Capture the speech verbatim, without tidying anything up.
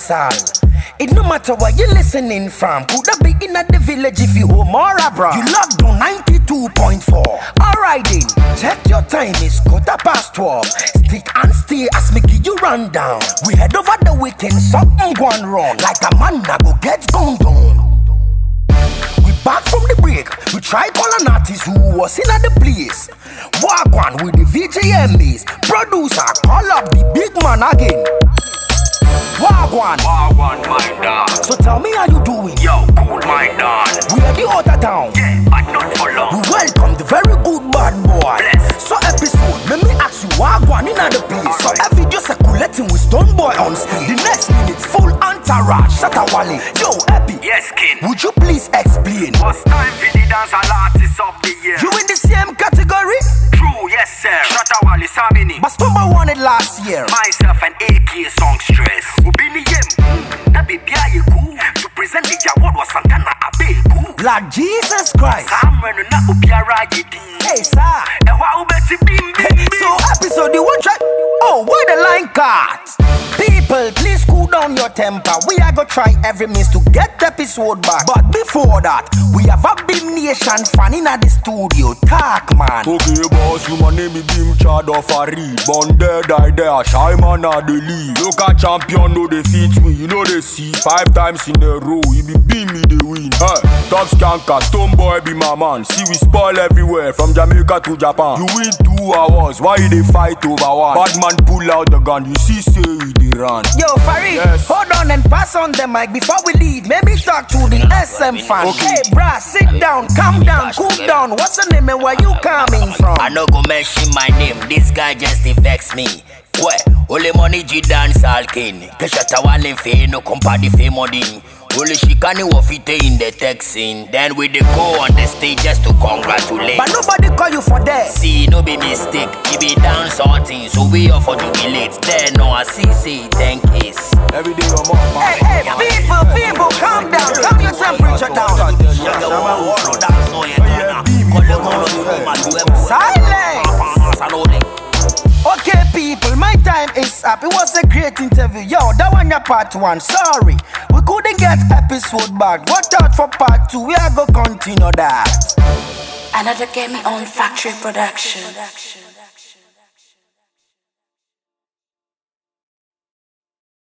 universal. It no matter where you listening from. Coulda be in at the village if you home or abroad. You locked on ninety-two point four. Alright then, check your time, it's quarter past twelve. Stick and stay as me give you rundown. We head over the weekend, something gone wrong. Like a man that go get gunned down. We back from the break. We try call an artist who was in at the place. Walk on with the V J M Bs. Producer, call up the big man again. Wagwan, Wagwan, my dog. so tell me how you doing? Yo, cool, my dog. We are the outer town. Yeah, but not for long. We welcome the very good bad boy. Bless. So episode, let me ask you Wagwan in the place. So Alright. every just circulating with Stone Boy on stage. The next minute full entourage. Satawale, yo Epi, Yes, kid. would you please explain? First time for the dancehall artist of the year. You in the same category? True, yes, sir. Shatawale Samini. But Stone Boy won it last year. Myself and A K Song Stress. Ubini Yem. Na baby aye cool. To present the award was Santana Abeku. Like Jesus Christ. Samrenu na ubiara yedi. Hey sir. Ewa ubeti bim bim bim. So episode you want try? Oh, where the line cut? People, please cool down your temper. We are gonna try every means to get the episode back. But before that, we have a big nation fan in at the studio. Talk man. Okay, boss, you my name is Bim Chad of a read. Born there, die there, shy man at the league. Local champion, no defeat me, you know they see. Five times in a row, he be beam me, they win. Hey, top skanker, Stone Boy be my man. See, we spoil everywhere, from Jamaica to Japan. You win two hours, why they fight over one? Bad man pull out the gun, you see, say we they run. Yo, Farid, Yes. hold on and pass on the mic before we leave. Maybe talk to the S M fan. Okay. Hey, bruh, sit down, calm down, cool down. What's your name and where you coming from? I no go mention my name, this guy just dey vex me. Well, only money G dance all king. Keshata wale fe no company fe money. Only shikani wafite in the texting. Then we dey go on the stage just to congratulate. But nobody call you for that. See, no be mistake, it be dance all things, so we offer to be late. Then no, I see say ten case. Every day, I'm on my Hey, hey, people, people, calm down, calm your temperature down. Silence. Okay, people, my time is up. It was a great interview. Yo, that one your part one. Sorry, we couldn't get episode back. Watch out for part two. We are gonna continue that. Another Game On Factory production.